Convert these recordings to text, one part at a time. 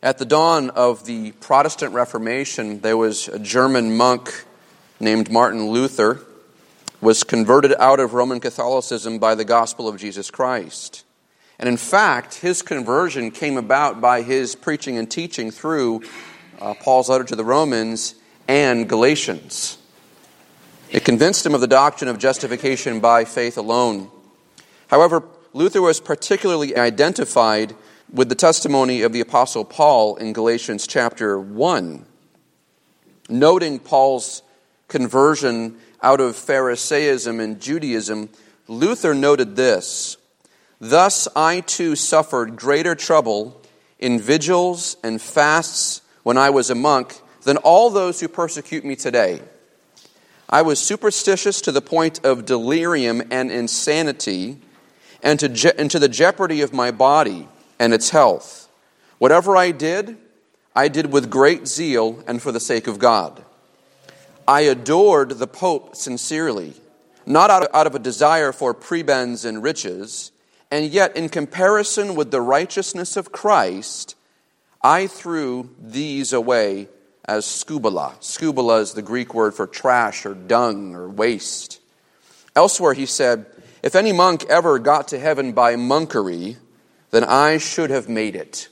At the dawn of the Protestant Reformation, there was a German monk named Martin Luther, was converted out of Roman Catholicism by the gospel of Jesus Christ. And in fact, his conversion came about by his preaching and teaching through Paul's letter to the Romans and Galatians. It convinced him of the doctrine of justification by faith alone. However, Luther was particularly identified with the testimony of the Apostle Paul in Galatians chapter 1. Noting Paul's conversion out of Pharisaism and Judaism, Luther noted this: "Thus I too suffered greater trouble in vigils and fasts when I was a monk than all those who persecute me today. I was superstitious to the point of delirium and insanity, and to the jeopardy of my body and its health. Whatever I did with great zeal and for the sake of God. I adored the Pope sincerely, not out of a desire for prebends and riches, and yet in comparison with the righteousness of Christ, I threw these away as scubala." Scubala is the Greek word for trash or dung or waste. Elsewhere he said, "If any monk ever got to heaven by monkery, then I should have made it."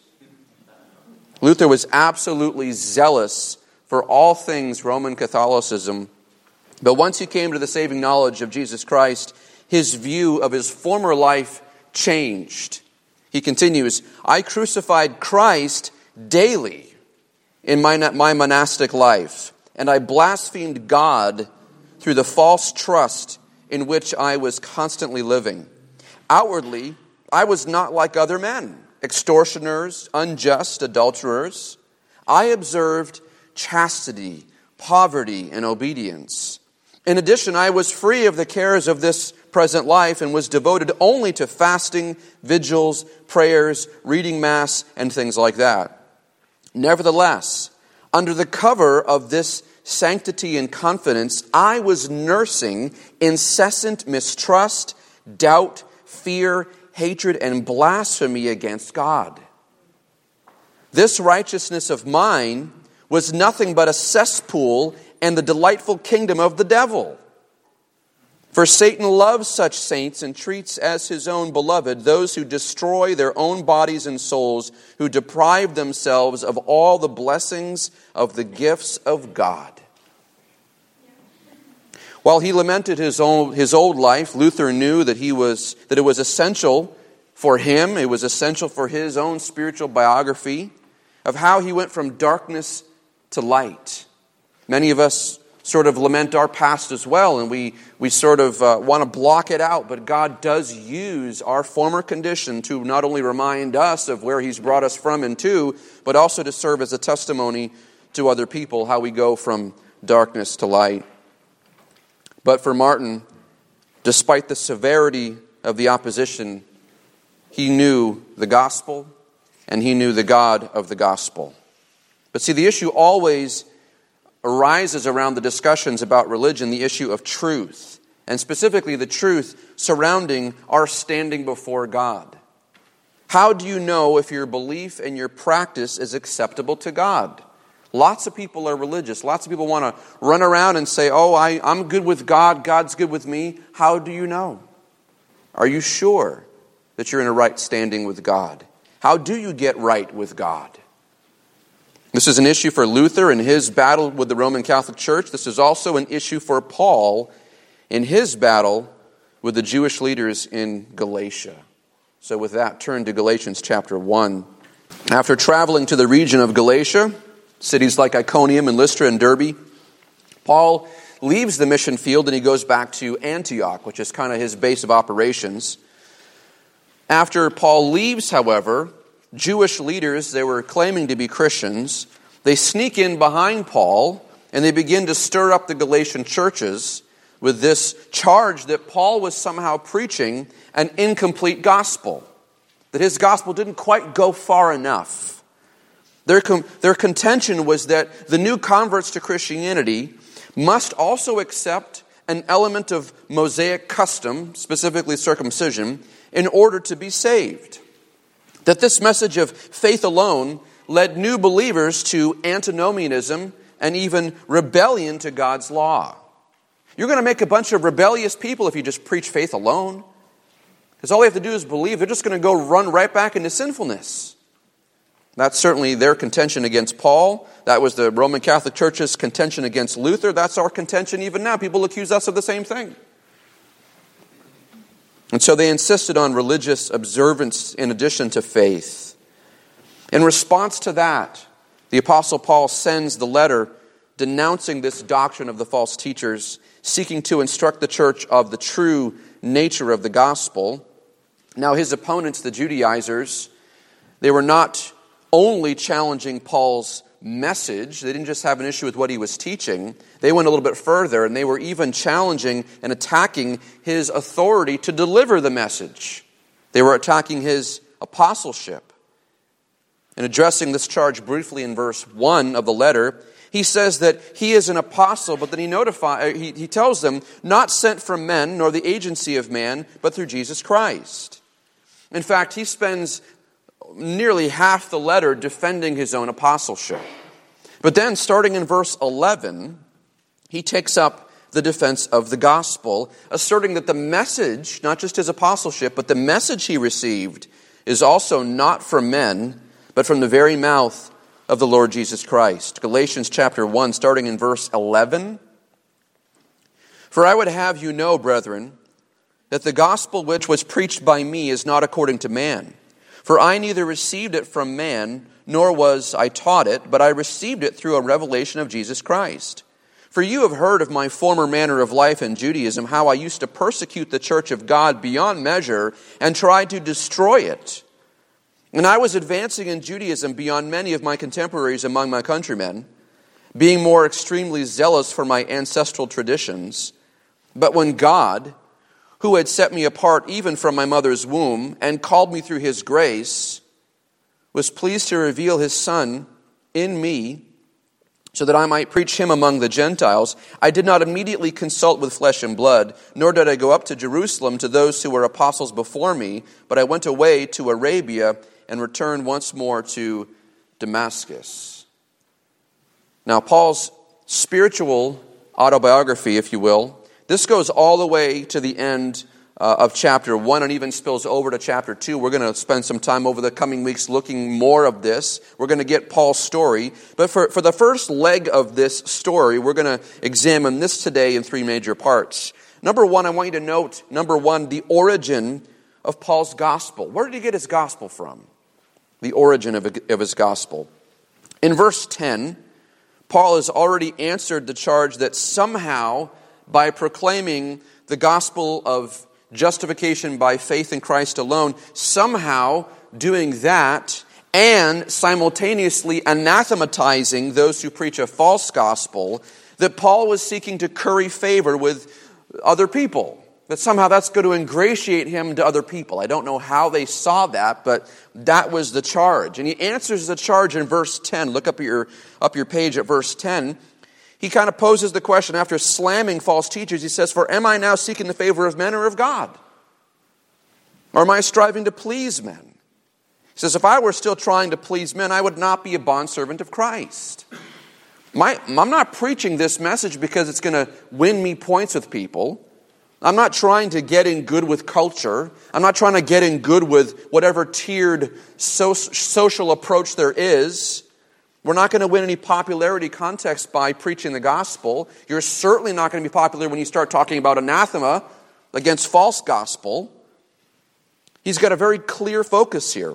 Luther was absolutely zealous for all things Roman Catholicism, but once he came to the saving knowledge of Jesus Christ, his view of his former life changed. He continues, "I crucified Christ daily in my monastic life, and I blasphemed God through the false trust in which I was constantly living. Outwardly, I was not like other men, extortioners, unjust, adulterers. I observed chastity, poverty, and obedience. In addition, I was free of the cares of this present life and was devoted only to fasting, vigils, prayers, reading Mass, and things like that. Nevertheless, under the cover of this sanctity and confidence, I was nursing incessant mistrust, doubt, fear, hatred, and blasphemy against God. This righteousness of mine was nothing but a cesspool and the delightful kingdom of the devil. For Satan loves such saints and treats as his own beloved those who destroy their own bodies and souls, who deprive themselves of all the blessings of the gifts of God." While he lamented his old life, Luther knew that it was essential for him, it was essential for his own spiritual biography of how he went from darkness to light. Many of us sort of lament our past as well, and we sort of want to block it out, but God does use our former condition to not only remind us of where He's brought us from and to, but also to serve as a testimony to other people how we go from darkness to light. But for Martin, despite the severity of the opposition, he knew the gospel and he knew the God of the gospel. But see, the issue always arises around the discussions about religion, the issue of truth, and specifically the truth surrounding our standing before God. How do you know if your belief and your practice is acceptable to God? Lots of people are religious. Lots of people want to run around and say, "Oh, I'm good with God. God's good with me." How do you know? Are you sure that you're in a right standing with God? How do you get right with God? This is an issue for Luther in his battle with the Roman Catholic Church. This is also an issue for Paul in his battle with the Jewish leaders in Galatia. So with that, turn to Galatians chapter 1. After traveling to the region of Galatia, cities like Iconium and Lystra and Derbe, Paul leaves the mission field and he goes back to Antioch, which is kind of his base of operations. After Paul leaves, however, Jewish leaders, they were claiming to be Christians, they sneak in behind Paul and they begin to stir up the Galatian churches with this charge that Paul was somehow preaching an incomplete gospel, that his gospel didn't quite go far enough. Their contention was that the new converts to Christianity must also accept an element of Mosaic custom, specifically circumcision, in order to be saved. That this message of faith alone led new believers to antinomianism and even rebellion to God's law. You're going to make a bunch of rebellious people if you just preach faith alone. Because all they have to do is believe. They're just going to go run right back into sinfulness. That's certainly their contention against Paul. That was the Roman Catholic Church's contention against Luther. That's our contention even now. People accuse us of the same thing. And so they insisted on religious observance in addition to faith. In response to that, the Apostle Paul sends the letter denouncing this doctrine of the false teachers, seeking to instruct the church of the true nature of the gospel. Now, his opponents, the Judaizers, they were not only challenging Paul's message. They didn't just have an issue with what he was teaching. They went a little bit further, and they were even challenging and attacking his authority to deliver the message. They were attacking his apostleship. And addressing this charge briefly in verse 1 of the letter, he says that he is an apostle, but then he tells them, not sent from men, nor the agency of man, but through Jesus Christ. In fact, he spends nearly half the letter defending his own apostleship. But then, starting in verse 11, he takes up the defense of the gospel, asserting that the message, not just his apostleship, but the message he received is also not from men, but from the very mouth of the Lord Jesus Christ. Galatians chapter 1, starting in verse 11. For I would have you know, brethren, that the gospel which was preached by me is not according to man. For I neither received it from man, nor was I taught it, but I received it through a revelation of Jesus Christ. For you have heard of my former manner of life in Judaism, how I used to persecute the church of God beyond measure and tried to destroy it. And I was advancing in Judaism beyond many of my contemporaries among my countrymen, being more extremely zealous for my ancestral traditions. But when God, who had set me apart even from my mother's womb and called me through his grace, was pleased to reveal his Son in me so that I might preach him among the Gentiles, I did not immediately consult with flesh and blood, nor did I go up to Jerusalem to those who were apostles before me, but I went away to Arabia and returned once more to Damascus. Now, Paul's spiritual autobiography, if you will, this goes all the way to the end of chapter 1 and even spills over to chapter 2. We're going to spend some time over the coming weeks looking more of this. We're going to get Paul's story. But for the first leg of this story, we're going to examine this today in three major parts. Number one, I want you to note, the origin of Paul's gospel. Where did he get his gospel from? The origin of his gospel. In verse 10, Paul has already answered the charge that somehow, by proclaiming the gospel of justification by faith in Christ alone, somehow doing that and simultaneously anathematizing those who preach a false gospel, that Paul was seeking to curry favor with other people. That somehow that's going to ingratiate him to other people. I don't know how they saw that, but that was the charge. And he answers the charge in verse 10. Look up your page at verse 10. He kind of poses the question after slamming false teachers. He says, for am I now seeking the favor of men or of God? Or am I striving to please men? He says, if I were still trying to please men, I would not be a bondservant of Christ. I'm not preaching this message because it's going to win me points with people. I'm not trying to get in good with culture. I'm not trying to get in good with whatever tiered social approach there is. We're not going to win any popularity context by preaching the gospel. You're certainly not going to be popular when you start talking about anathema against false gospel. He's got a very clear focus here.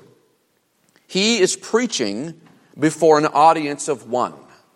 He is preaching before an audience of one.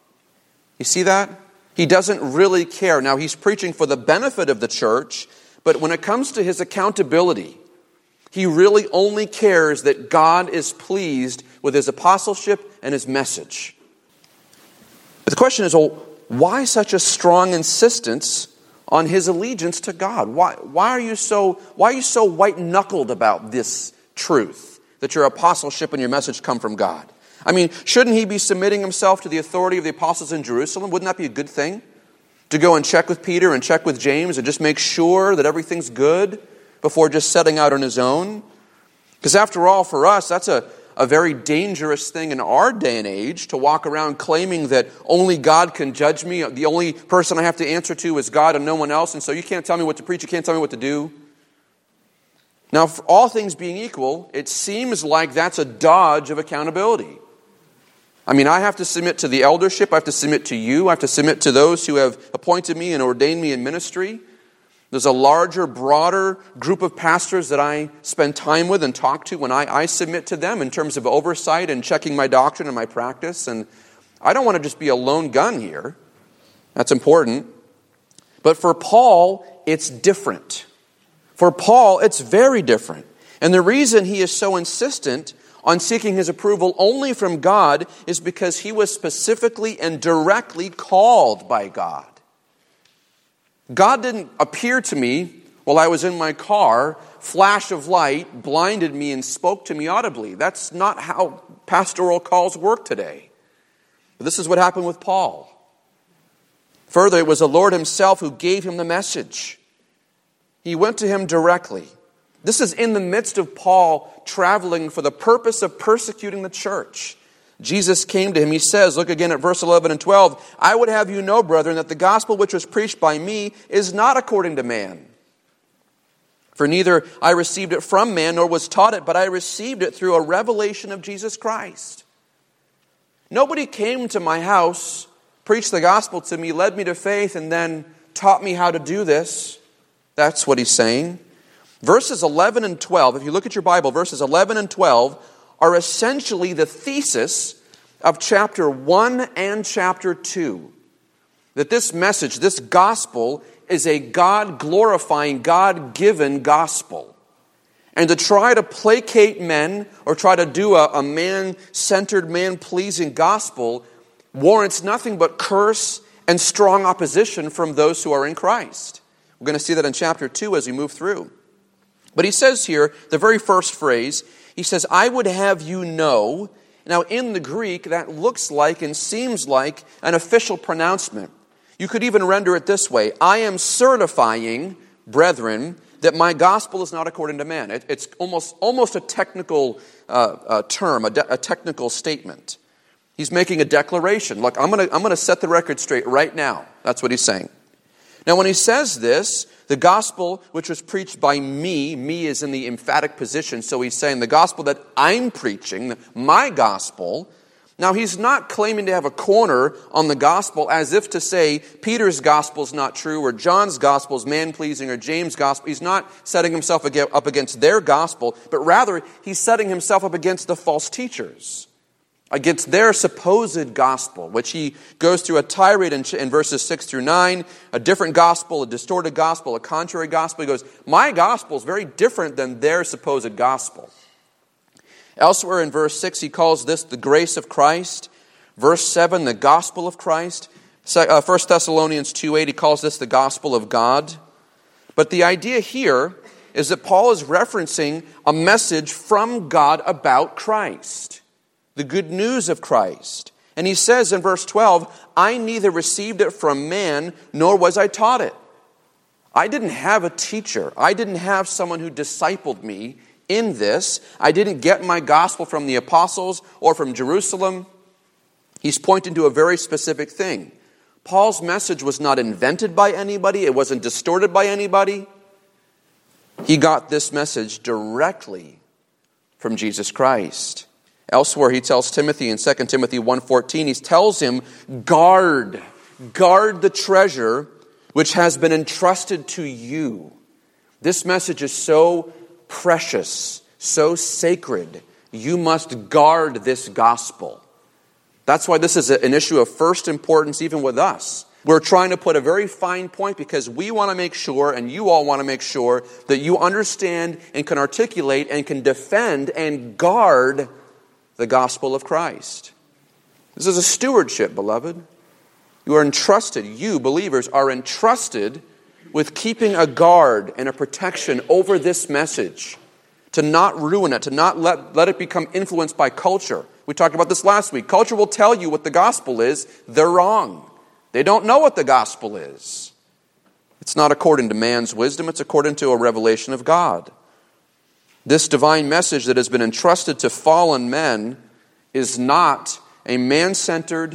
You see that? He doesn't really care. Now, he's preaching for the benefit of the church, but when it comes to his accountability, he really only cares that God is pleased with his apostleship and his message. But the question is, why such a strong insistence on his allegiance to God? Why are you so white-knuckled about this truth, that your apostleship and your message come from God? I mean, shouldn't he be submitting himself to the authority of the apostles in Jerusalem? Wouldn't that be a good thing? To go and check with Peter and check with James and just make sure that everything's good before just setting out on his own? Because after all, for us, that's a a very dangerous thing in our day and age to walk around claiming that only God can judge me. The only person I have to answer to is God and no one else. And so you can't tell me what to preach. You can't tell me what to do. Now, for all things being equal, it seems like that's a dodge of accountability. I mean, I have to submit to the eldership. I have to submit to you. I have to submit to those who have appointed me and ordained me in ministry. There's a larger, broader group of pastors that I spend time with and talk to when I submit to them in terms of oversight and checking my doctrine and my practice. And I don't want to just be a lone gun here. That's important. But for Paul, it's different. For Paul, it's very different. And the reason he is so insistent on seeking his approval only from God is because he was specifically and directly called by God. God didn't appear to me while I was in my car, flash of light, blinded me and spoke to me audibly. That's not how pastoral calls work today. But this is what happened with Paul. Further, it was the Lord himself who gave him the message. He went to him directly. This is in the midst of Paul traveling for the purpose of persecuting the church. Jesus came to him. He says, look again at verse 11 and 12, I would have you know, brethren, that the gospel which was preached by me is not according to man. For neither I received it from man, nor was taught it, but I received it through a revelation of Jesus Christ. Nobody came to my house, preached the gospel to me, led me to faith, and then taught me how to do this. That's what he's saying. Verses 11 and 12, if you look at your Bible, verses 11 and 12 are essentially the thesis of chapter 1 and chapter 2. That this message, this gospel, is a God-glorifying, God-given gospel. And to try to placate men or try to do a man-centered, man-pleasing gospel warrants nothing but curse and strong opposition from those who are in Christ. We're going to see that in chapter 2 as we move through. But he says here, the very first phrase, he says, I would have you know. Now in the Greek, that looks like and seems like an official pronouncement. You could even render it this way, I am certifying, brethren, that my gospel is not according to man. It's almost a technical term, a technical statement. He's making a declaration. Look, I'm going to set the record straight right now. That's what he's saying. Now when he says this, the gospel which was preached by me is in the emphatic position, so he's saying the gospel that I'm preaching, my gospel. Now he's not claiming to have a corner on the gospel as if to say Peter's gospel is not true or John's gospel is man-pleasing or James' gospel. He's not setting himself up against their gospel, but rather he's setting himself up against the false teachers, against their supposed gospel, which he goes through a tirade in verses 6 through 9, a different gospel, a distorted gospel, a contrary gospel. He goes, my gospel is very different than their supposed gospel. Elsewhere in verse 6, he calls this the grace of Christ. Verse 7, the gospel of Christ. 1 Thessalonians 2:8, he calls this the gospel of God. But the idea here is that Paul is referencing a message from God about Christ. The good news of Christ. And he says in verse 12, I neither received it from man, nor was I taught it. I didn't have a teacher. I didn't have someone who discipled me in this. I didn't get my gospel from the apostles or from Jerusalem. He's pointing to a very specific thing. Paul's message was not invented by anybody. It wasn't distorted by anybody. He got this message directly from Jesus Christ. Elsewhere, he tells Timothy in 2 Timothy 1:14, he tells him, guard the treasure which has been entrusted to you. This message is so precious, so sacred. You must guard this gospel. That's why this is an issue of first importance even with us. We're trying to put a very fine point because we want to make sure, and you all want to make sure, that you understand and can articulate and can defend and guard the gospel of Christ. This is a stewardship, beloved. You are entrusted, you believers are entrusted with keeping a guard and a protection over this message, to not ruin it, to not let it become influenced by culture. We talked about this last week. Culture will tell you what the gospel is. They're wrong. They don't know what the gospel is. It's not according to man's wisdom. It's according to a revelation of God. This divine message that has been entrusted to fallen men is not a man-centered,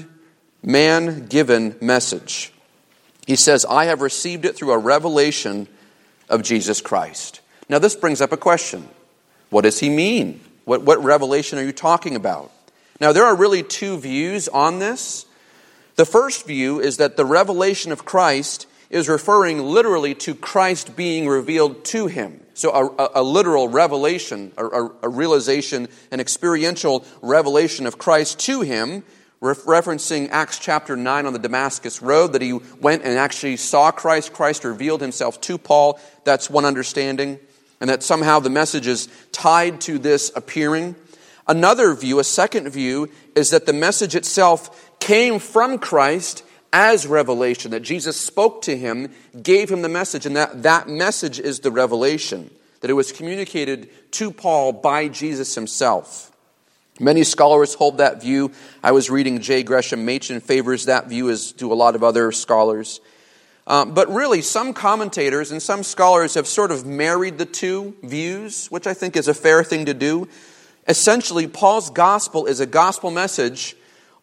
man-given message. He says, I have received it through a revelation of Jesus Christ. Now this brings up a question. What does he mean? What revelation are you talking about? Now there are really two views on this. The first view is that the revelation of Christ is referring literally to Christ being revealed to him. So a literal revelation, a realization, an experiential revelation of Christ to him, referencing Acts chapter 9 on the Damascus Road, that he went and actually saw Christ. Christ revealed himself to Paul. That's one understanding. And that somehow the message is tied to this appearing. Another view, a second view, is that the message itself came from Christ as revelation, that Jesus spoke to him, gave him the message, and that message is the revelation, that it was communicated to Paul by Jesus himself. Many scholars hold that view. I was reading J. Gresham Machen favors that view, as do a lot of other scholars. But really, some commentators and some scholars have sort of married the two views, which I think is a fair thing to do. Essentially, Paul's gospel is a gospel message.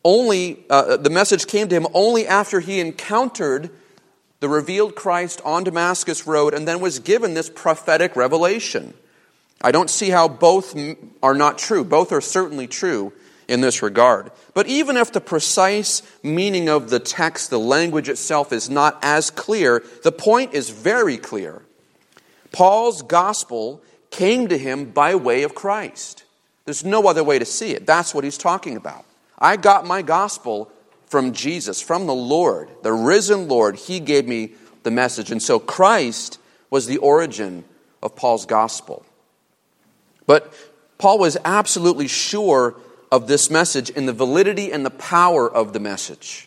The message came to him only after he encountered the revealed Christ on Damascus Road and then was given this prophetic revelation. I don't see how both are not true. Both are certainly true in this regard. But even if the precise meaning of the text, the language itself, is not as clear, the point is very clear. Paul's gospel came to him by way of Christ. There's no other way to see it. That's what he's talking about. I got my gospel from Jesus, from the Lord, the risen Lord. He gave me the message. And so Christ was the origin of Paul's gospel. But Paul was absolutely sure of this message in the validity and the power of the message.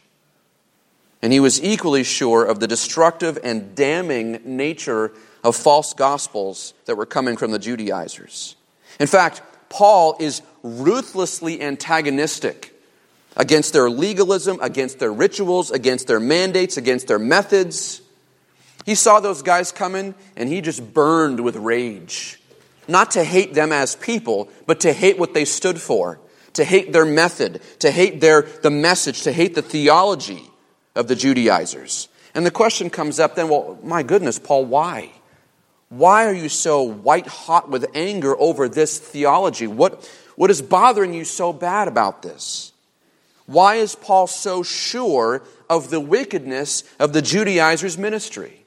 And he was equally sure of the destructive and damning nature of false gospels that were coming from the Judaizers. In fact, Paul is ruthlessly antagonistic against their legalism, against their rituals, against their mandates, against their methods. He saw those guys coming and he just burned with rage. Not to hate them as people, but to hate what they stood for, to hate their method, to hate the message, to hate the theology of the Judaizers. And the question comes up then, well, my goodness, Paul, why? Why are you so white-hot with anger over this theology? What is bothering you so bad about this? Why is Paul so sure of the wickedness of the Judaizers' ministry?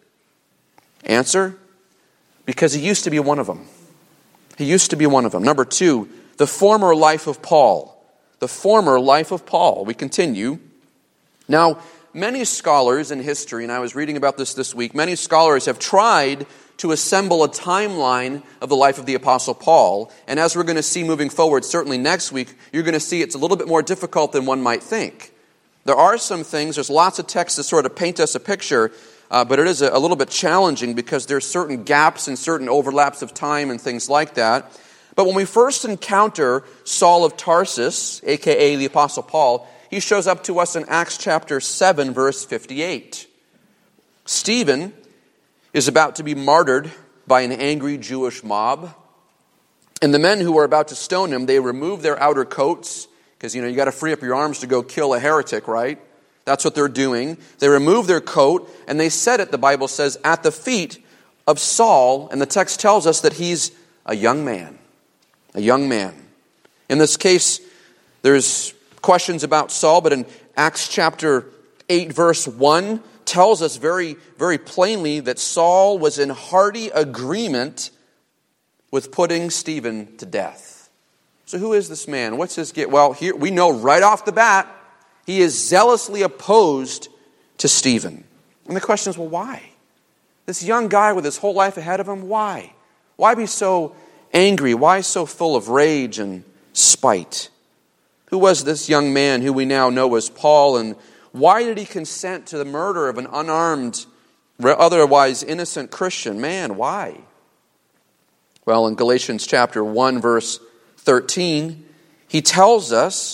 Answer, because he used to be one of them. He used to be one of them. Number two, the former life of Paul. The former life of Paul. We continue. Now, many scholars in history, and I was reading about this week, many scholars have tried to assemble a timeline of the life of the Apostle Paul. And as we're going to see moving forward, certainly next week, you're going to see it's a little bit more difficult than one might think. There are some things, there's lots of texts that sort of paint us a picture, but it is a little bit challenging because there's certain gaps and certain overlaps of time and things like that. But when we first encounter Saul of Tarsus, a.k.a. the Apostle Paul, he shows up to us in Acts chapter 7, verse 58. Stephen is about to be martyred by an angry Jewish mob. And the men who are about to stone him, they remove their outer coats, because you got to free up your arms to go kill a heretic, right? That's what they're doing. They remove their coat, and they set it, the Bible says, at the feet of Saul, and the text tells us that he's a young man. A young man. In this case, there's questions about Saul, but in Acts chapter 8, verse 1, tells us very, very plainly that Saul was in hearty agreement with putting Stephen to death. So who is this man? What's his get? Well, here we know right off the bat, he is zealously opposed to Stephen. And the question is, well, why? This young guy with his whole life ahead of him, why? Why be so angry? Why so full of rage and spite? Who was this young man who we now know as Paul, and why did he consent to the murder of an unarmed, otherwise innocent Christian? Man, why? Well, in Galatians chapter 1, verse 13, he tells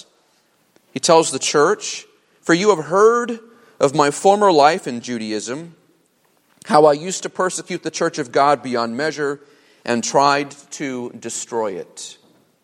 the church, "For you have heard of my former life in Judaism, how I used to persecute the church of God beyond measure, and tried to destroy it.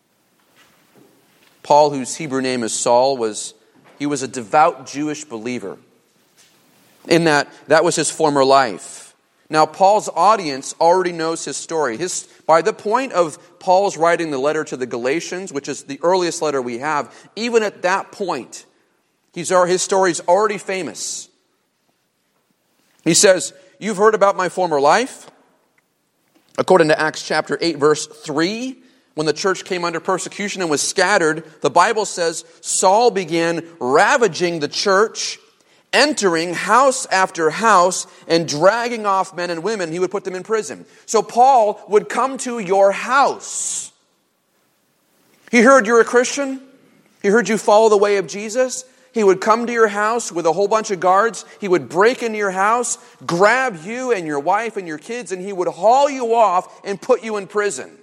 Paul, whose Hebrew name is Saul, was a devout Jewish believer. In that was his former life. Now, Paul's audience already knows his story. By the point of Paul's writing the letter to the Galatians, which is the earliest letter we have, even at that point, his story is already famous. He says, "You've heard about my former life." According to Acts chapter 8, verse 3, when the church came under persecution and was scattered, the Bible says Saul began ravaging the church, entering house after house and dragging off men and women. He would put them in prison. So Paul would come to your house. He heard you're a Christian. He heard you follow the way of Jesus. He would come to your house with a whole bunch of guards. He would break into your house, grab you and your wife and your kids, and he would haul you off and put you in prison.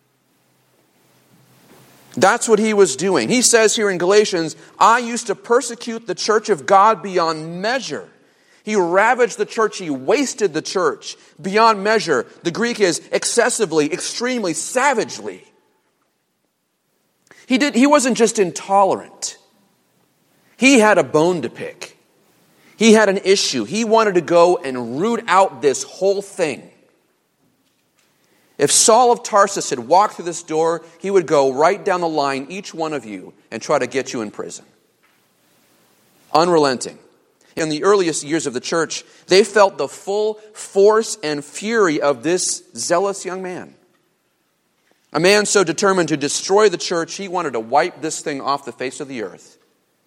That's what he was doing. He says here in Galatians, "I used to persecute the church of God beyond measure." He ravaged the church. He wasted the church beyond measure. The Greek is excessively, extremely, savagely. He wasn't just intolerant. He had a bone to pick. He had an issue. He wanted to go and root out this whole thing. If Saul of Tarsus had walked through this door, he would go right down the line, each one of you, and try to get you in prison. Unrelenting. In the earliest years of the church, they felt the full force and fury of this zealous young man. A man so determined to destroy the church, he wanted to wipe this thing off the face of the earth.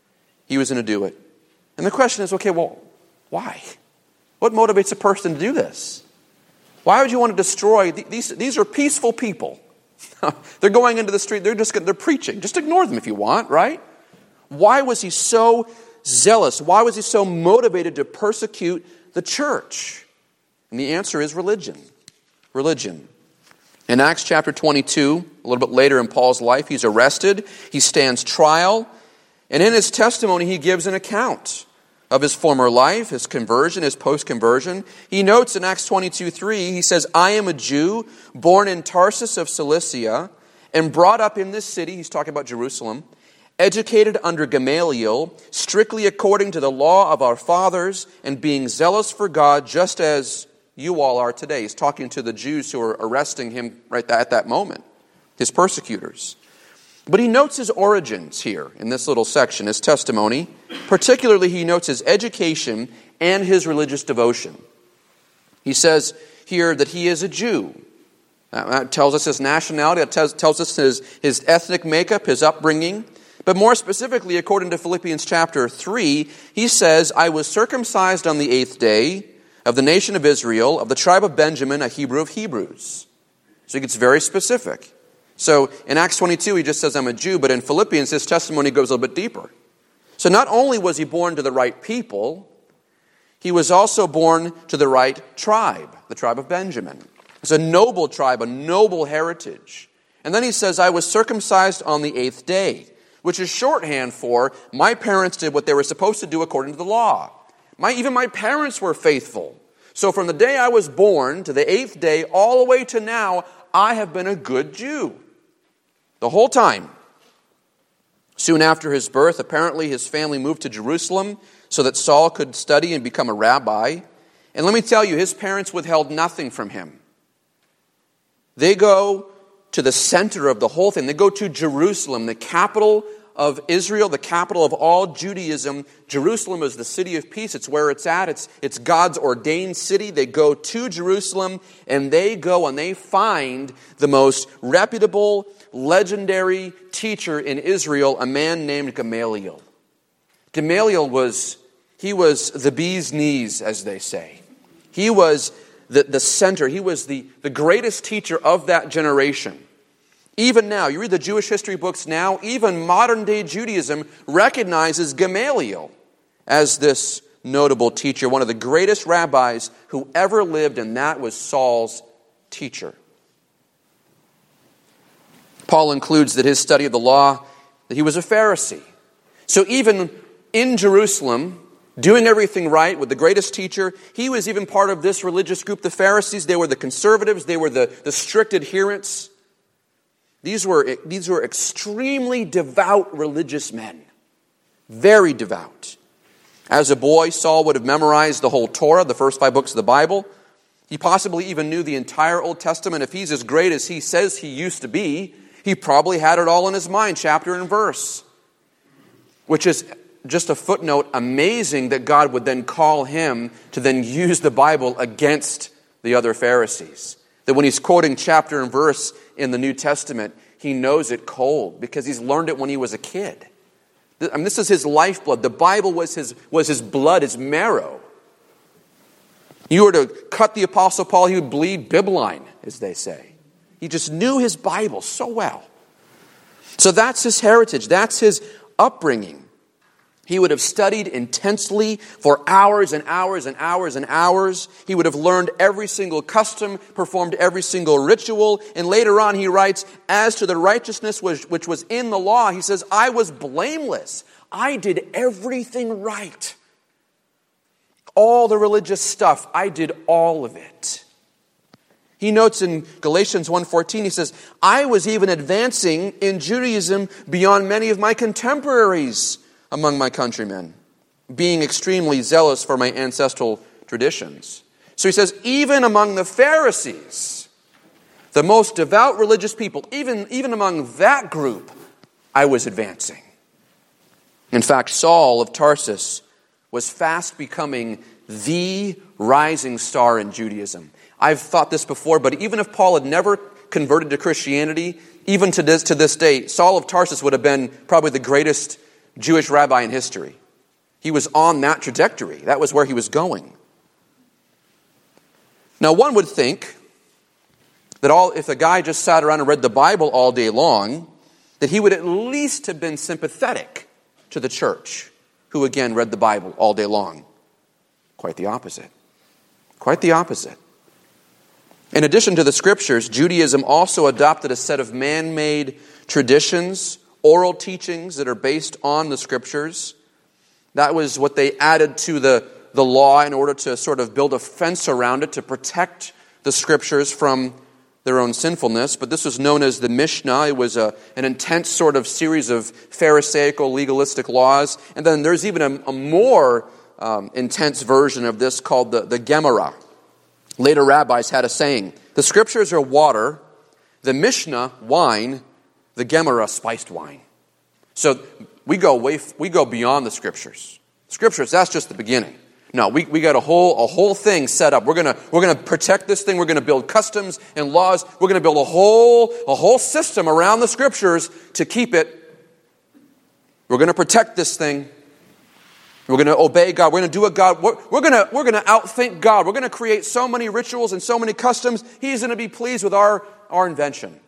He was going to do it. And the question is, okay, well, why? What motivates a person to do this? Why would you want to destroy? These are peaceful people. They're going into the street. They're preaching. Just ignore them if you want, right? Why was he so zealous? Why was he so motivated to persecute the church? And the answer is religion. Religion. In Acts chapter 22, a little bit later in Paul's life, he's arrested. He stands trial. And in his testimony, he gives an account of his former life, his conversion, his post-conversion. He notes in Acts 22:3, he says, "I am a Jew, born in Tarsus of Cilicia, and brought up in this city," he's talking about Jerusalem, "educated under Gamaliel, strictly according to the law of our fathers, and being zealous for God, just as you all are today." He's talking to the Jews who are arresting him right at that moment, his persecutors. But he notes his origins here in this little section, his testimony. Particularly, he notes his education and his religious devotion. He says here that he is a Jew. That tells us his nationality. That tells us his ethnic makeup, his upbringing. But more specifically, according to Philippians chapter 3, he says, "I was circumcised on the 8th day of the nation of Israel, of the tribe of Benjamin, a Hebrew of Hebrews." So he gets very specific. So in Acts 22, he just says, "I'm a Jew," but in Philippians, his testimony goes a little bit deeper. So not only was he born to the right people, he was also born to the right tribe, the tribe of Benjamin. It's a noble tribe, a noble heritage. And then he says, "I was circumcised on the 8th day," which is shorthand for, my parents did what they were supposed to do according to the law. Even my parents were faithful. So from the day I was born to the 8th day, all the way to now, I have been a good Jew. The whole time. Soon after his birth, apparently his family moved to Jerusalem so that Saul could study and become a rabbi. And let me tell you, his parents withheld nothing from him. They go to the center of the whole thing. They go to Jerusalem, the capital of Israel, the capital of all Judaism. Jerusalem is the city of peace. It's where it's at. It's God's ordained city. They go to Jerusalem, and they find the most reputable, legendary teacher in Israel, a man named Gamaliel. Gamaliel was the bee's knees, as they say. He was the center. He was the greatest teacher of that generation. Even now, you read the Jewish history books now, even modern-day Judaism recognizes Gamaliel as this notable teacher, one of the greatest rabbis who ever lived, and that was Saul's teacher. Paul includes that his study of the law, that he was a Pharisee. So even in Jerusalem, doing everything right with the greatest teacher. He was even part of this religious group, the Pharisees. They were the conservatives. They were the strict adherents. These were extremely devout religious men. Very devout. As a boy, Saul would have memorized the whole Torah, the first 5 books of the Bible. He possibly even knew the entire Old Testament. If he's as great as he says he used to be, he probably had it all in his mind, chapter and verse. Which is, just a footnote, amazing that God would then call him to then use the Bible against the other Pharisees. That when he's quoting chapter and verse in the New Testament, he knows it cold because he's learned it when he was a kid. I mean, this is his lifeblood. The Bible was his blood, his marrow. You were to cut the Apostle Paul, he would bleed bibline, as they say. He just knew his Bible so well. So that's his heritage. That's his upbringing. He would have studied intensely for hours and hours and hours and hours. He would have learned every single custom, performed every single ritual. And later on he writes, as to the righteousness which was in the law, he says, I was blameless. I did everything right. All the religious stuff, I did all of it. He notes in Galatians 1:14, he says, I was even advancing in Judaism beyond many of my contemporaries among my countrymen, being extremely zealous for my ancestral traditions. So he says, even among the Pharisees, the most devout religious people, even among that group, I was advancing. In fact, Saul of Tarsus was fast becoming the rising star in Judaism. I've thought this before, but even if Paul had never converted to Christianity, even to this day, Saul of Tarsus would have been probably the greatest Jewish rabbi in history. He was on that trajectory. That was where he was going. Now, one would think that if a guy just sat around and read the Bible all day long, that he would at least have been sympathetic to the church, who again read the Bible all day long. Quite the opposite. Quite the opposite. In addition to the scriptures, Judaism also adopted a set of man-made traditions, oral teachings that are based on the scriptures. That was what they added to the law in order to sort of build a fence around it to protect the scriptures from their own sinfulness. But this was known as the Mishnah. It was an intense sort of series of Pharisaical, legalistic laws. And then there's even a more intense version of this called the Gemara. Later rabbis had a saying, the scriptures are water, the Mishnah, wine, the Gemara, spiced wine. So we go beyond the scriptures. Scriptures, that's just the beginning. No, we got a whole thing set up. We're gonna protect this thing. We're gonna build customs and laws. We're gonna build a whole system around the scriptures to keep it. We're gonna protect this thing. We're gonna obey God. We're gonna do what God. We're gonna outthink God. We're gonna create so many rituals and so many customs. He's gonna be pleased with our invention.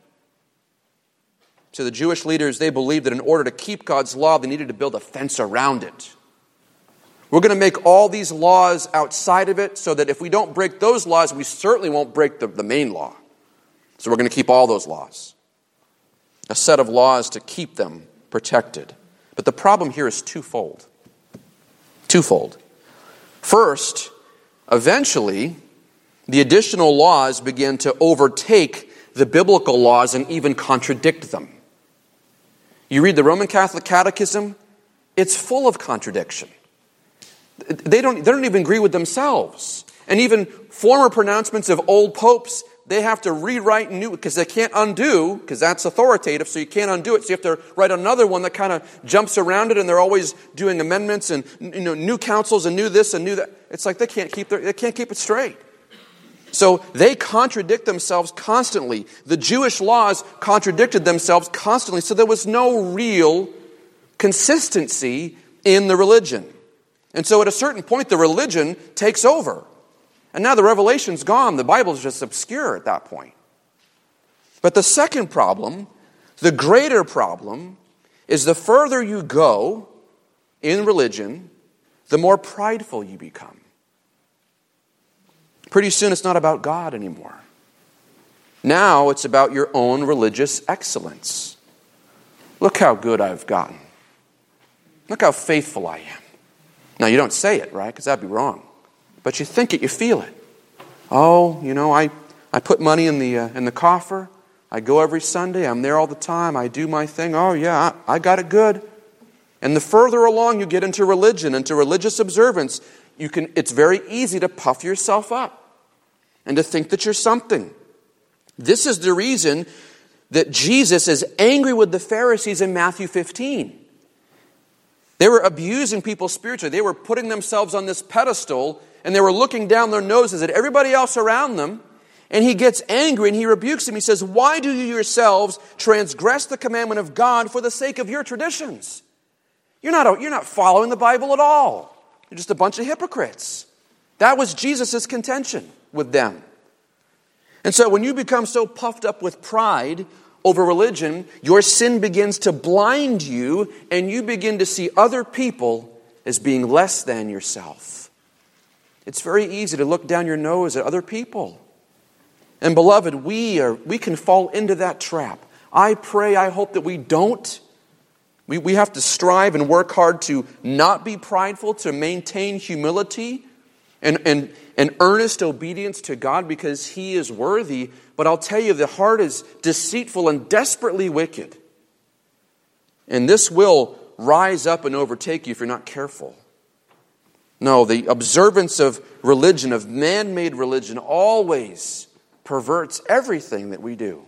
So the Jewish leaders, they believed that in order to keep God's law, they needed to build a fence around it. We're going to make all these laws outside of it so that if we don't break those laws, we certainly won't break the main law. So we're going to keep all those laws. A set of laws to keep them protected. But the problem here is twofold. Twofold. First, eventually, the additional laws begin to overtake the biblical laws and even contradict them. You read the Roman Catholic Catechism, it's full of contradiction. They don't even agree with themselves. And even former pronouncements of old popes, they have to rewrite new, because they can't undo, because that's authoritative, so you can't undo it. So you have to write another one that kind of jumps around it, and they're always doing amendments and new councils and new this and new that. It's like they can't keep it straight. So they contradict themselves constantly. The Jewish laws contradicted themselves constantly, so there was no real consistency in the religion. And so at a certain point, the religion takes over. And now the revelation's gone. The Bible's just obscure at that point. But the second problem, the greater problem, is the further you go in religion, the more prideful you become. Pretty soon it's not about God anymore. Now it's about your own religious excellence. Look how good I've gotten. Look how faithful I am. Now, you don't say it, right? Because that'd be wrong. But you think it, you feel it. Oh, I put money in the coffer. I go every Sunday. I'm there all the time. I do my thing. Oh, yeah, I got it good. And the further along you get into religion, into religious observance, it's very easy to puff yourself up and to think that you're something. This is the reason that Jesus is angry with the Pharisees in Matthew 15. They were abusing people spiritually. They were putting themselves on this pedestal, and they were looking down their noses at everybody else around them. And he gets angry and he rebukes them. He says, "Why do you yourselves transgress the commandment of God for the sake of your traditions?" You're not following the Bible at all. You're just a bunch of hypocrites. That was Jesus' contention with them. And so when you become so puffed up with pride over religion, your sin begins to blind you, and you begin to see other people as being less than yourself. It's very easy to look down your nose at other people. And beloved, we can fall into that trap. I hope that we don't. We have to strive and work hard to not be prideful, to maintain humility and earnest obedience to God because He is worthy. But I'll tell you, the heart is deceitful and desperately wicked. And this will rise up and overtake you if you're not careful. No, the observance of religion, of man-made religion, always perverts everything that we do.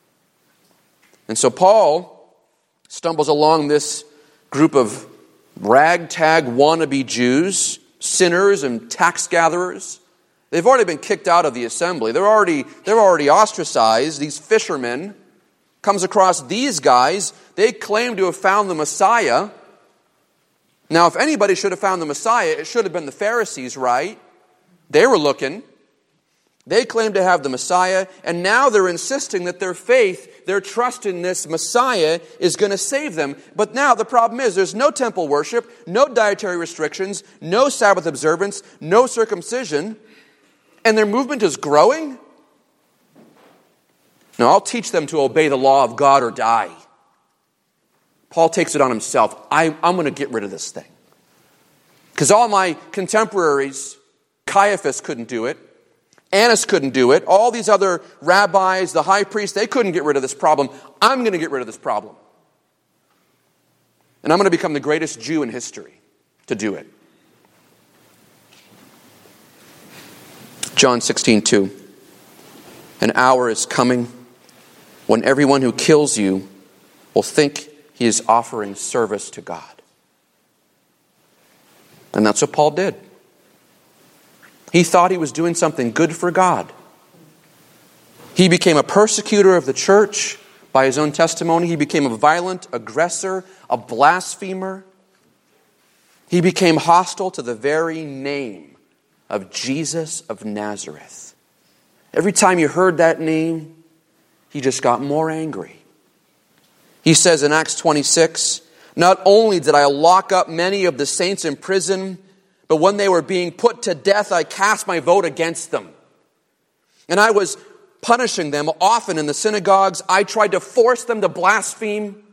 And so Paul stumbles along this group of ragtag wannabe Jews, sinners and tax gatherers. They've already been kicked out of the assembly. They're already ostracized. These fishermen comes across these guys. They claim to have found the Messiah. Now, if anybody should have found the Messiah, it should have been the Pharisees, right? They were looking. They claimed to have the Messiah, and now they're insisting that their faith, their trust in this Messiah is going to save them. But now the problem is there's no temple worship, no dietary restrictions, no Sabbath observance, no circumcision, and their movement is growing? No, I'll teach them to obey the law of God or die. Paul takes it on himself. I'm going to get rid of this thing. Because all my contemporaries, Caiaphas couldn't do it. Annas couldn't do it. All these other rabbis, the high priest, they couldn't get rid of this problem. I'm going to get rid of this problem. And I'm going to become the greatest Jew in history to do it. John 16:2. An hour is coming when everyone who kills you will think he is offering service to God. And that's what Paul did. He thought he was doing something good for God. He became a persecutor of the church by his own testimony. He became a violent aggressor, a blasphemer. He became hostile to the very name of Jesus of Nazareth. Every time you heard that name, he just got more angry. He says in Acts 26, "Not only did I lock up many of the saints in prison, but when they were being put to death, I cast my vote against them. And I was punishing them often in the synagogues. I tried to force them to blaspheme.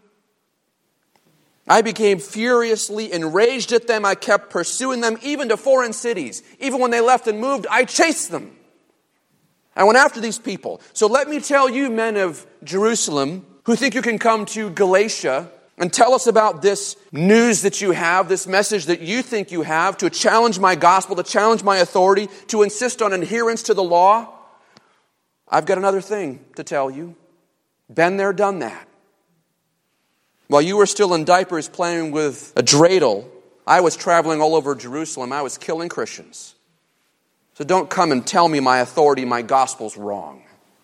I became furiously enraged at them. I kept pursuing them, even to foreign cities. Even when they left and moved, I chased them. I went after these people. So let me tell you, men of Jerusalem, who think you can come to Galatia and tell us about this news that you have, this message that you think you have, to challenge my gospel, to challenge my authority, to insist on adherence to the law. I've got another thing to tell you. Been there, done that. While you were still in diapers playing with a dreidel, I was traveling all over Jerusalem. I was killing Christians. So don't come and tell me my authority, my gospel's wrong."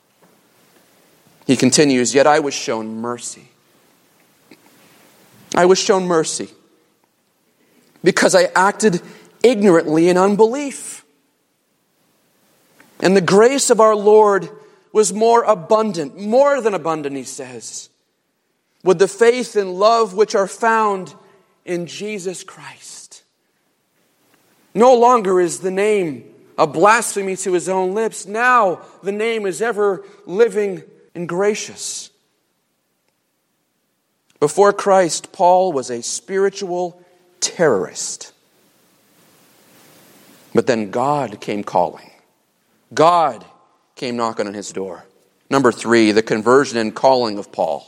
He continues, "Yet I was shown mercy. I was shown mercy because I acted ignorantly in unbelief. And the grace of our Lord was more abundant, more than abundant," he says, "with the faith and love which are found in Jesus Christ." No longer is the name a blasphemy to his own lips. Now the name is ever living and gracious. Before Christ, Paul was a spiritual terrorist. But then God came calling. God came knocking on his door. Number 3, the conversion and calling of Paul.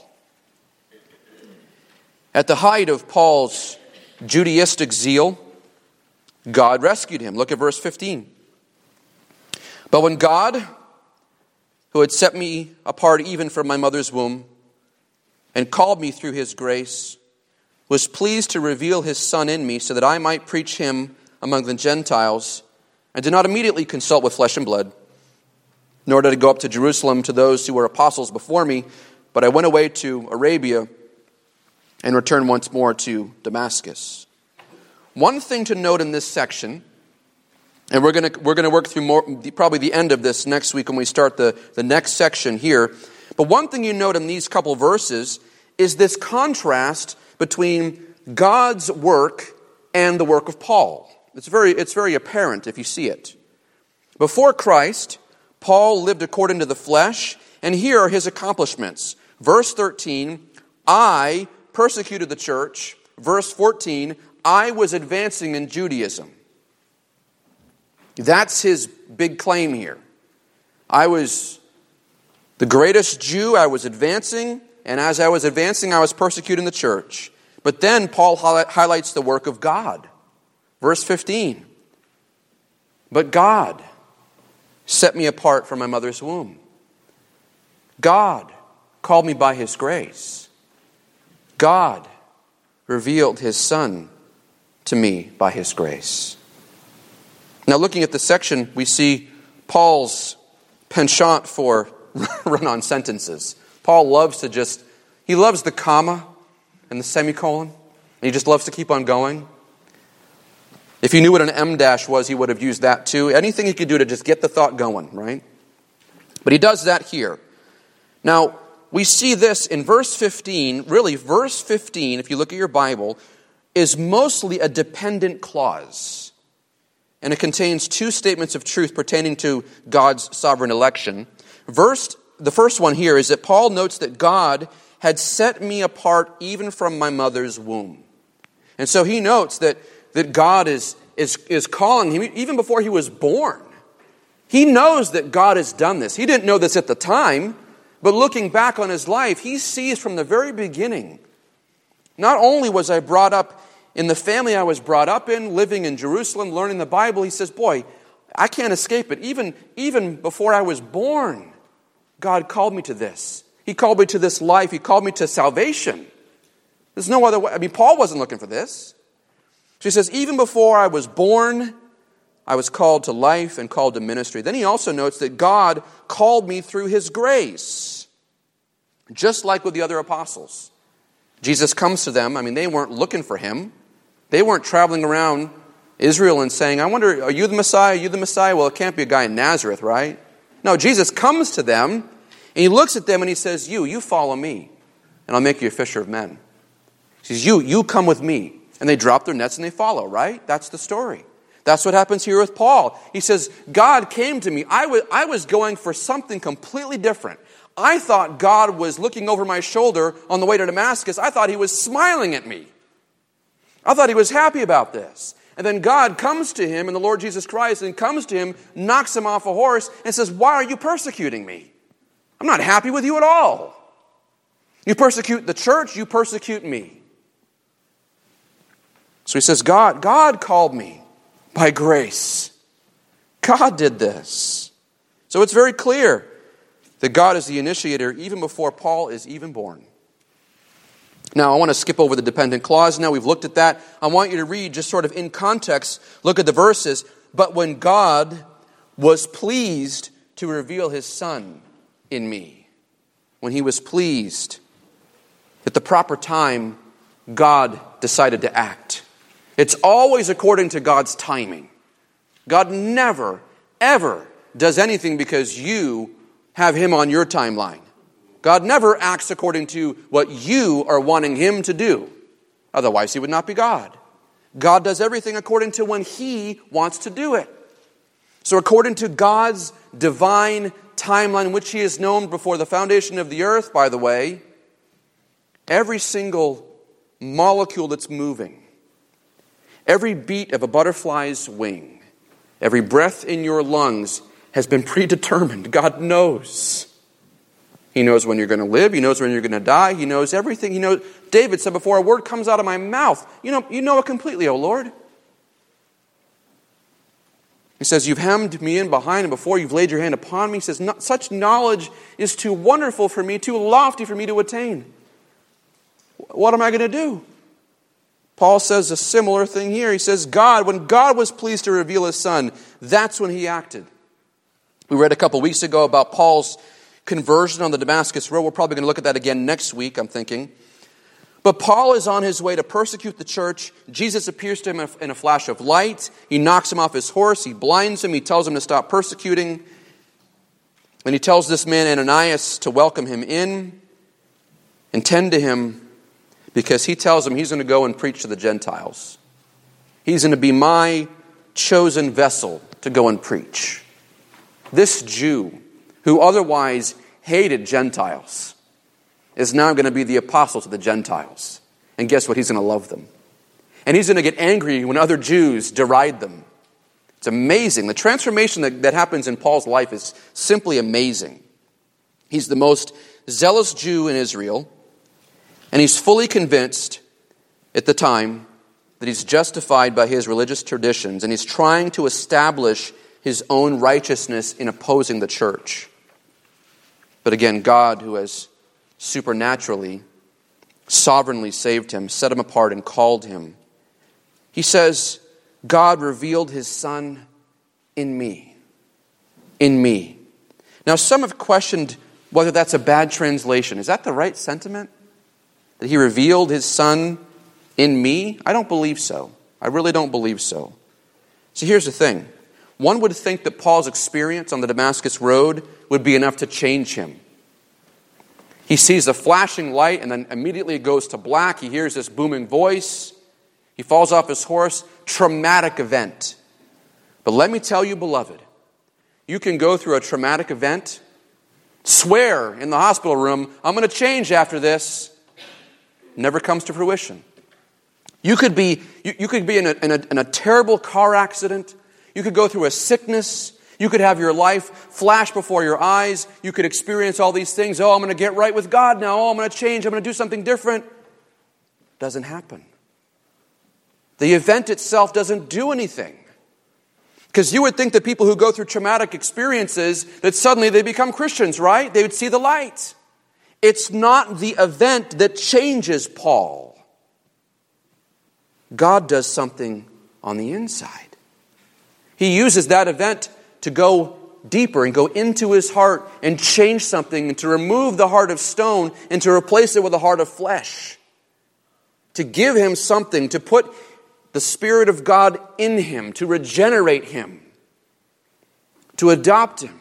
At the height of Paul's Judaistic zeal, God rescued him. Look at verse 15. But when God, who had set me apart even from my mother's womb, and called me through his grace, was pleased to reveal his Son in me so that I might preach him among the Gentiles, and did not immediately consult with flesh and blood, nor did I go up to Jerusalem to those who were apostles before me, but I went away to Arabia and returned once more to Damascus. One thing to note in this section, and we're going to work through probably the end of this next week when we start the next section here, but one thing you note in these couple verses is this contrast between God's work and the work of Paul. It's very apparent if you see it. Before Christ, Paul lived according to the flesh, and here are his accomplishments. Verse 13, I persecuted the church. Verse 14, I was advancing in Judaism. That's his big claim here. I was the greatest Jew, I was advancing, and as I was advancing, I was persecuting the church. But then Paul highlights the work of God. Verse 15, but God set me apart from my mother's womb. God called me by his grace. God revealed his Son to me by his grace. Now looking at the section, we see Paul's penchant for run-on sentences. Paul loves he loves the comma and the semicolon, and he just loves to keep on going. If he knew what an M-dash was, he would have used that too. Anything he could do to just get the thought going, right? But he does that here. Now, we see this in verse 15. Really, verse 15, if you look at your Bible, is mostly a dependent clause. And it contains 2 statements of truth pertaining to God's sovereign election. The first one here is that Paul notes that God had set me apart even from my mother's womb. And so he notes that God is calling him even before he was born. He knows that God has done this. He didn't know this at the time, but looking back on his life, he sees from the very beginning, not only was I brought up in the family I was brought up in, living in Jerusalem, learning the Bible, he says, boy, I can't escape it. Even before I was born, God called me to this. He called me to this life. He called me to salvation. There's no other way. I mean, Paul wasn't looking for this. So he says, even before I was born, I was called to life and called to ministry. Then he also notes that God called me through his grace, just like with the other apostles. Jesus comes to them. I mean, they weren't looking for him. They weren't traveling around Israel and saying, I wonder, are you the Messiah? Are you the Messiah? Well, it can't be a guy in Nazareth, right? No, Jesus comes to them, and he looks at them and he says, you follow me, and I'll make you a fisher of men. He says, you come with me. And they drop their nets and they follow, right? That's the story. That's what happens here with Paul. He says, God came to me. I was going for something completely different. I thought God was looking over my shoulder on the way to Damascus. I thought he was smiling at me. I thought he was happy about this. And then God comes to him in the Lord Jesus Christ and comes to him, knocks him off a horse and says, why are you persecuting me? I'm not happy with you at all. You persecute the church, you persecute me. So he says, God called me by grace. God did this. So it's very clear that God is the initiator even before Paul is even born. Now, I want to skip over the dependent clause. Now we've looked at that. I want you to read just sort of in context, look at the verses. But when God was pleased to reveal his Son in me, when he was pleased, at the proper time, God decided to act. It's always according to God's timing. God never, ever does anything because you have him on your timeline. God never acts according to what you are wanting him to do. Otherwise, he would not be God. God does everything according to when he wants to do it. So according to God's divine timeline, which he has known before the foundation of the earth, by the way, every single molecule that's moving, every beat of a butterfly's wing, Every breath in your lungs has been predetermined. God knows. He knows when you're going to live. He knows when you're going to die. He knows everything. He knows. David said, before a word comes out of my mouth, you know it completely, O Lord. He says, you've hemmed me in behind and before, you've laid your hand upon me. He says, such knowledge is too wonderful for me, too lofty for me to attain. What am I going to do? Paul says a similar thing here. He says, when God was pleased to reveal His Son, that's when He acted. We read a couple weeks ago about Paul's conversion on the Damascus Road. We're probably going to look at that again next week, I'm thinking. But Paul is on his way to persecute the church. Jesus appears to him in a flash of light. He knocks him off his horse. He blinds him. He tells him to stop persecuting. And he tells this man Ananias to welcome him in and tend to him, because he tells him he's going to go and preach to the Gentiles. He's going to be my chosen vessel to go and preach. This Jew, who otherwise hated Gentiles, is now going to be the apostle to the Gentiles. And guess what? He's going to love them. And he's going to get angry when other Jews deride them. It's amazing. The transformation that happens in Paul's life is simply amazing. He's the most zealous Jew in Israel, and he's fully convinced at the time that he's justified by his religious traditions, and he's trying to establish his own righteousness in opposing the church. But again, God, who has supernaturally, sovereignly saved him, set him apart and called him. He says, God revealed His Son in me. In me. Now, some have questioned whether that's a bad translation. Is that the right sentiment? That He revealed His Son in me? I don't believe so. I really don't believe so. So here's the thing. One would think that Paul's experience on the Damascus Road would be enough to change him. He sees a flashing light, and then immediately it goes to black. He hears this booming voice. He falls off his horse. Traumatic event. But let me tell you, beloved, you can go through a traumatic event, swear in the hospital room, I'm going to change after this. Never comes to fruition. You could be in a terrible car accident. You could go through a sickness. You could have your life flash before your eyes. You could experience all these things. Oh, I'm going to get right with God now. Oh, I'm going to change. I'm going to do something different. Doesn't happen. The event itself doesn't do anything. Because you would think that people who go through traumatic experiences, that suddenly they become Christians, right? They would see the light. It's not the event that changes Paul. God does something on the inside. He uses that event to go deeper and go into his heart and change something, and to remove the heart of stone and to replace it with a heart of flesh. To give him something, to put the Spirit of God in him, to regenerate him, to adopt him.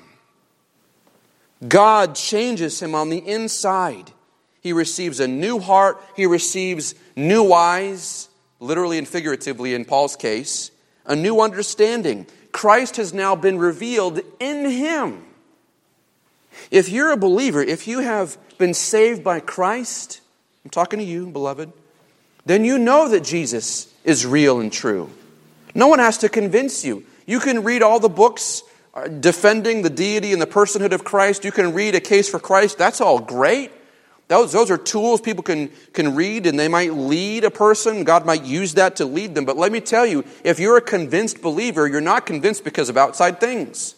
God changes him on the inside. He receives a new heart. He receives new eyes, literally and figuratively in Paul's case, a new understanding. Christ has now been revealed in him. If you're a believer, if you have been saved by Christ, I'm talking to you, beloved, then you know that Jesus is real and true. No one has to convince you. You can read all the books defending the deity and the personhood of Christ. You can read A Case for Christ. That's all great. Those are tools people can read, and they might lead a person. God might use that to lead them. But let me tell you, if you're a convinced believer, you're not convinced because of outside things.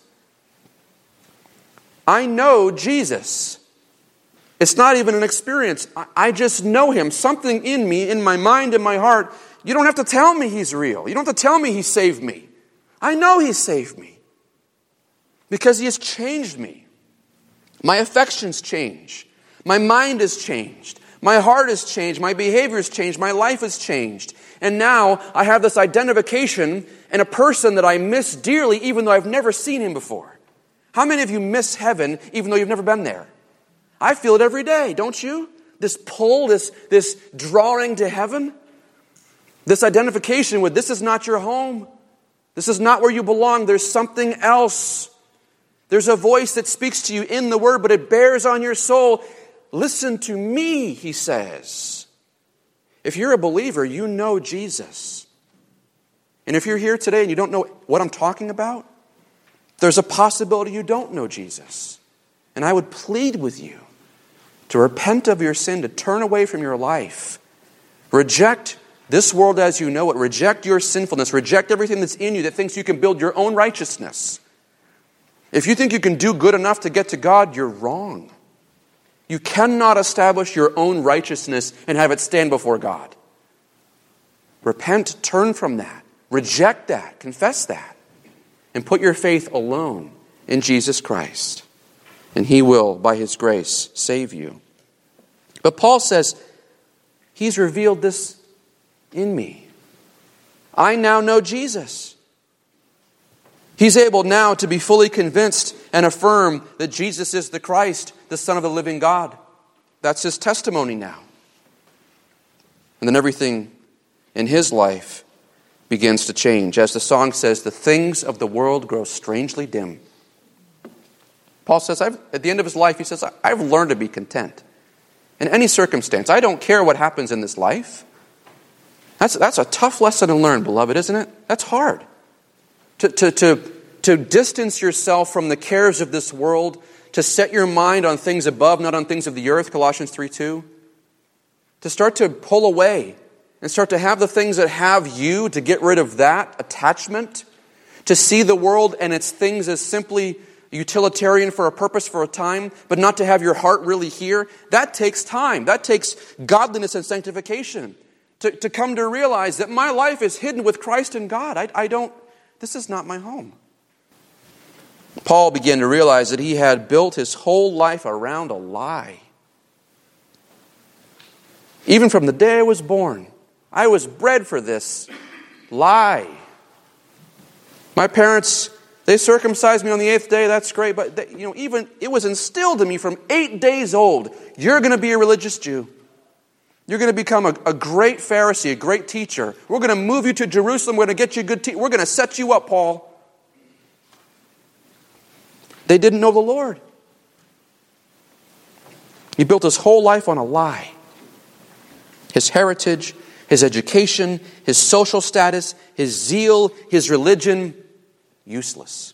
I know Jesus. It's not even an experience. I just know him. Something in me, in my mind, in my heart. You don't have to tell me he's real. You don't have to tell me he saved me. I know he saved me. Because he has changed me. My affections change. My mind has changed. My heart has changed. My behavior has changed. My life has changed. And now I have this identification in a person that I miss dearly, even though I've never seen him before. How many of you miss heaven even though you've never been there? I feel it every day, don't you? This pull, this drawing to heaven. This identification with this is not your home. This is not where you belong. There's something else. There's a voice that speaks to you in the Word, but it bears on your soul. Listen to me, he says. If you're a believer, you know Jesus. And if you're here today and you don't know what I'm talking about, there's a possibility you don't know Jesus. And I would plead with you to repent of your sin, to turn away from your life. Reject this world as you know it. Reject your sinfulness. Reject everything that's in you that thinks you can build your own righteousness. If you think you can do good enough to get to God, you're wrong. You cannot establish your own righteousness and have it stand before God. Repent, turn from that. Reject that. Confess that. And put your faith alone in Jesus Christ. And He will, by His grace, save you. But Paul says, He's revealed this in me. I now know Jesus. He's able now to be fully convinced and affirm that Jesus is the Christ, the Son of the living God. That's his testimony now. And then everything in his life begins to change. As the song says, the things of the world grow strangely dim. Paul says, at the end of his life, he says, I've learned to be content in any circumstance. I don't care what happens in this life. That's a tough lesson to learn, beloved, isn't it? That's hard. To distance yourself from the cares of this world, to set your mind on things above, not on things of the earth, Colossians 3:2. To start to pull away and start to have the things that have you, to get rid of that attachment, to see the world and its things as simply utilitarian for a purpose for a time, but not to have your heart really here. That takes time. That takes godliness and sanctification. To come to realize that my life is hidden with Christ in God. This is not my home. Paul began to realize that he had built his whole life around a lie. Even from the day I was born, I was bred for this lie. My parents, they circumcised me on the 8th day, that's great, but even it was instilled in me from 8 days old, you're going to be a religious Jew. You're going to become a great Pharisee, a great teacher. We're going to move you to Jerusalem. We're going to get you good we're going to set you up, Paul. They didn't know the Lord. He built his whole life on a lie. His heritage, his education, his social status, his zeal, his religion, useless.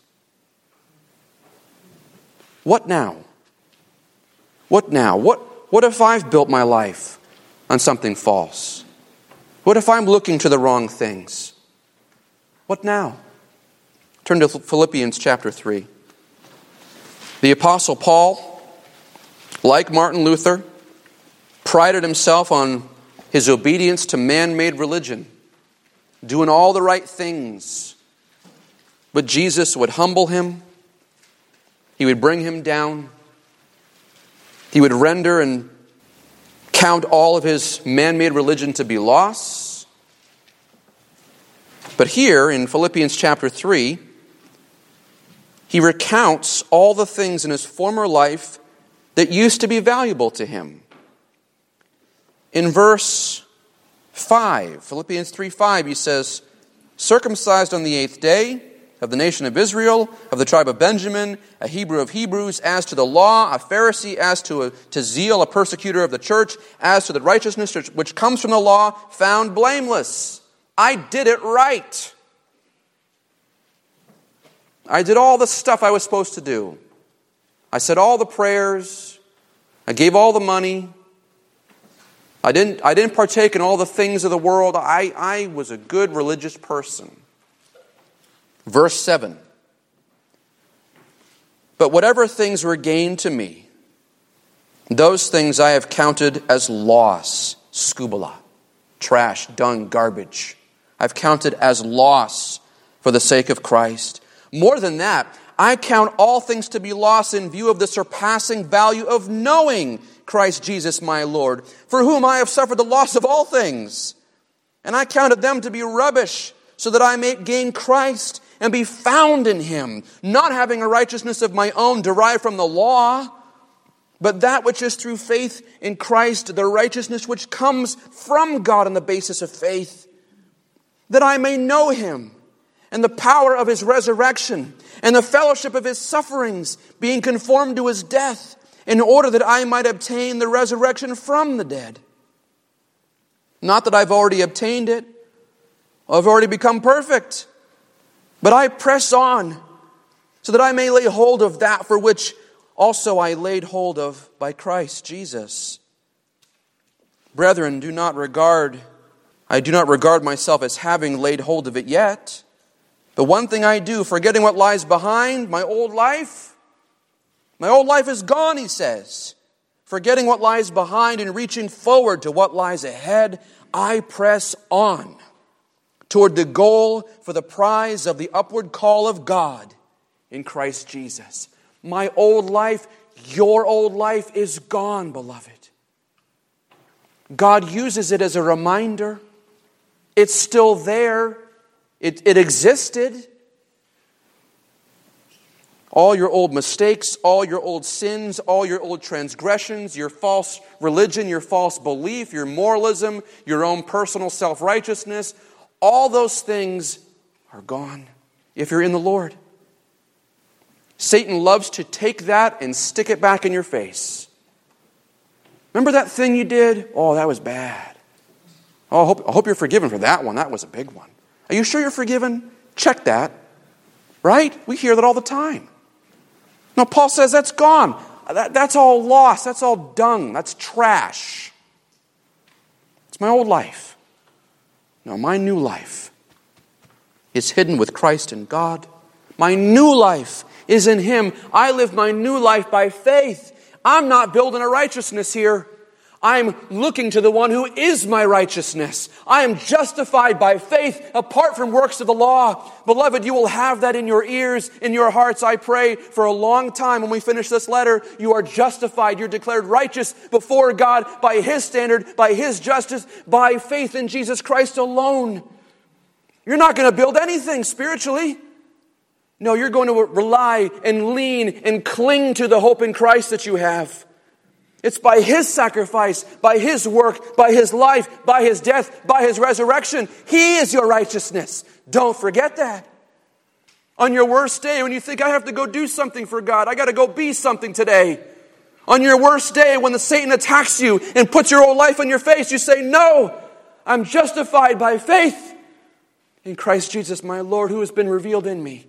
What now? What now? What if I've built my life on something false? What if I'm looking to the wrong things? What now? Turn to Philippians chapter 3. The Apostle Paul, like Martin Luther, prided himself on his obedience to man-made religion, doing all the right things. But Jesus would humble him. He would bring him down. He would render and count all of his man-made religion to be loss. But here in Philippians chapter 3, he recounts all the things in his former life that used to be valuable to him. In verse 5, Philippians 3:5, he says, circumcised on the 8th day, of the nation of Israel, of the tribe of Benjamin, a Hebrew of Hebrews, as to the law, a Pharisee, as to zeal, a persecutor of the church, as to the righteousness which comes from the law, found blameless. I did it right. I did all the stuff I was supposed to do. I said all the prayers. I gave all the money. I didn't partake in all the things of the world. I was a good religious person. Verse 7. But whatever things were gained to me, those things I have counted as loss. Scubala. Trash, dung, garbage. I've counted as loss for the sake of Christ. More than that, I count all things to be lost in view of the surpassing value of knowing Christ Jesus my Lord, for whom I have suffered the loss of all things. And I counted them to be rubbish, so that I may gain Christ and be found in him, not having a righteousness of my own derived from the law, but that which is through faith in Christ, the righteousness which comes from God on the basis of faith, that I may know him and the power of his resurrection and the fellowship of his sufferings, being conformed to his death, in order that I might obtain the resurrection from the dead. Not that I've already obtained it, I've already become perfect. But I press on so that I may lay hold of that for which also I laid hold of by Christ Jesus. Brethren, I do not regard myself as having laid hold of it yet. But one thing I do, forgetting what lies behind, my old life is gone, he says. Forgetting what lies behind and reaching forward to what lies ahead, I press on toward the goal for the prize of the upward call of God in Christ Jesus. My old life, your old life is gone, beloved. God uses it as a reminder. It's still there. It existed. All your old mistakes, all your old sins, all your old transgressions, your false religion, your false belief, your moralism, your own personal self-righteousness, all those things are gone if you're in the Lord. Satan loves to take that and stick it back in your face. Remember that thing you did? Oh, that was bad. Oh, I hope you're forgiven for that one. That was a big one. Are you sure you're forgiven? Check that. Right? We hear that all the time. No, Paul says that's gone. That's all lost. That's all dung. That's trash. It's my old life. No, my new life is hidden with Christ in God. My new life is in Him. I live my new life by faith. I'm not building a righteousness here. I'm looking to the one who is my righteousness. I am justified by faith apart from works of the law. Beloved, you will have that in your ears, in your hearts, I pray, for a long time. When we finish this letter, you are justified. You're declared righteous before God by His standard, by His justice, by faith in Jesus Christ alone. You're not going to build anything spiritually. No, you're going to rely and lean and cling to the hope in Christ that you have. It's by His sacrifice, by His work, by His life, by His death, by His resurrection. He is your righteousness. Don't forget that. On your worst day, when you think, I have to go do something for God, I got to go be something today. On your worst day, when the Satan attacks you and puts your old life in your face, you say, no, I'm justified by faith in Christ Jesus, my Lord, who has been revealed in me.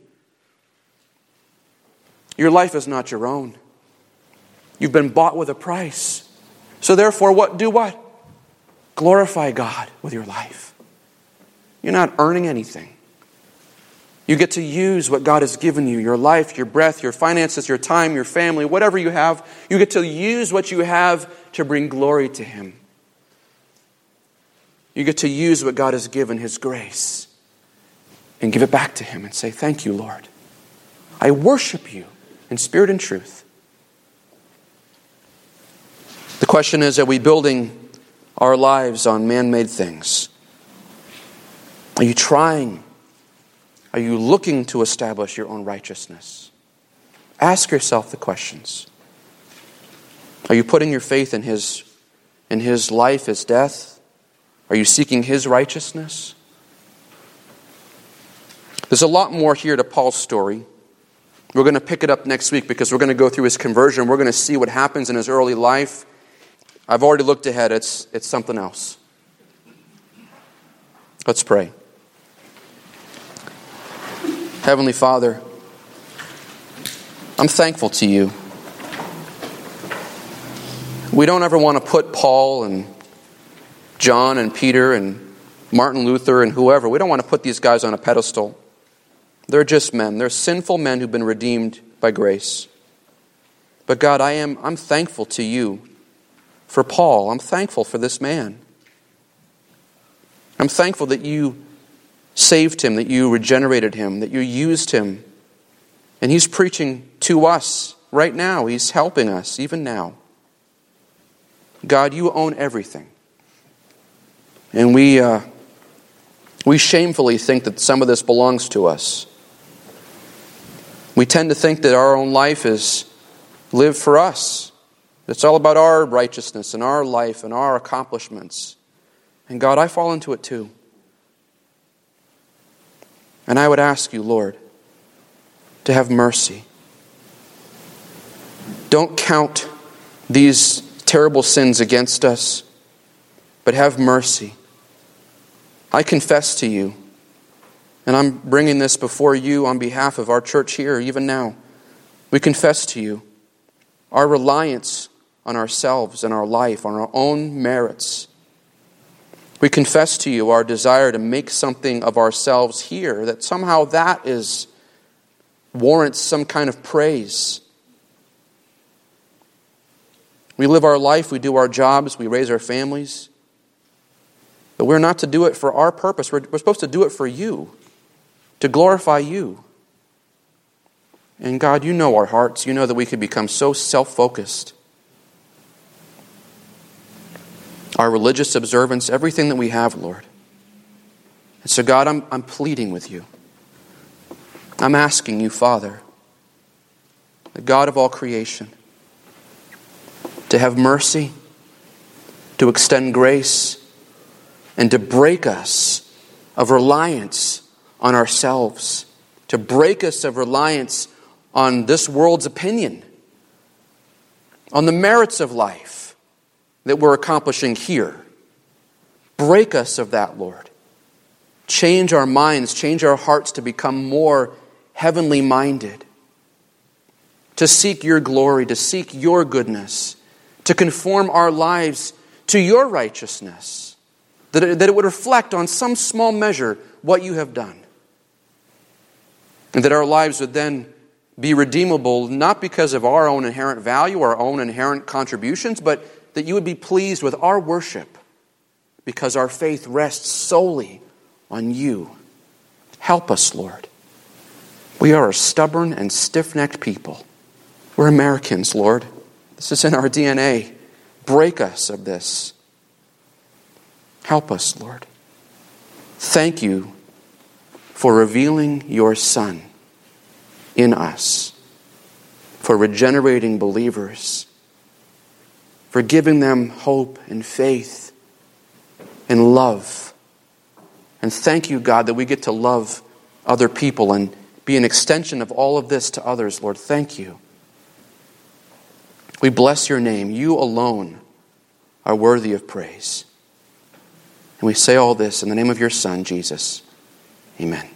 Your life is not your own. You've been bought with a price. So therefore, do what? Glorify God with your life. You're not earning anything. You get to use what God has given you, your life, your breath, your finances, your time, your family, whatever you have. You get to use what you have to bring glory to Him. You get to use what God has given, His grace, and give it back to Him and say, thank you, Lord. I worship you in spirit and truth. The question is, are we building our lives on man-made things? Are you trying? Are you looking to establish your own righteousness? Ask yourself the questions. Are you putting your faith in His life, His death? Are you seeking His righteousness? There's a lot more here to Paul's story. We're going to pick it up next week because we're going to go through his conversion. We're going to see what happens in his early life. I've already looked ahead. It's something else. Let's pray. Heavenly Father, I'm thankful to you. We don't ever want to put Paul and John and Peter and Martin Luther and whoever. We don't want to put these guys on a pedestal. They're just men. They're sinful men who've been redeemed by grace. But God, I'm thankful to you for Paul. I'm thankful for this man. I'm thankful that you saved him, that you regenerated him, that you used him. And he's preaching to us right now. He's helping us even now. God, you own everything. And we shamefully think that some of this belongs to us. We tend to think that our own life is lived for us. It's all about our righteousness and our life and our accomplishments. And God, I fall into it too. And I would ask you, Lord, to have mercy. Don't count these terrible sins against us, but have mercy. I confess to you And I'm bringing this before you on behalf of our church here, even now. We confess to you our reliance on ourselves and our life, on our own merits. We confess to you our desire to make something of ourselves here, that somehow that warrants some kind of praise. We live our life, we do our jobs, we raise our families. But we're not to do it for our purpose. We're supposed to do it for you, to glorify you. And God, you know our hearts. You know that we could become so self-focused. Our religious observance, everything that we have, Lord. And so, God, I'm pleading with you. I'm asking you, Father, the God of all creation, to have mercy, to extend grace, and to break us of reliance on ourselves, to break us of reliance on this world's opinion, on the merits of life that we're accomplishing here. Break us of that, Lord. Change our minds, change our hearts to become more heavenly minded, to seek your glory, to seek your goodness, to conform our lives to your righteousness, that it would reflect on some small measure what you have done. And that our lives would then be redeemable, not because of our own inherent value, our own inherent contributions, but that you would be pleased with our worship because our faith rests solely on you. Help us, Lord. We are a stubborn and stiff-necked people. We're Americans, Lord. This is in our DNA. Break us of this. Help us, Lord. Thank you for revealing your Son in us, for regenerating believers, for giving them hope and faith and love. And thank you, God, that we get to love other people and be an extension of all of this to others, Lord. Thank you. We bless your name. You alone are worthy of praise. And we say all this in the name of your Son, Jesus. Amen.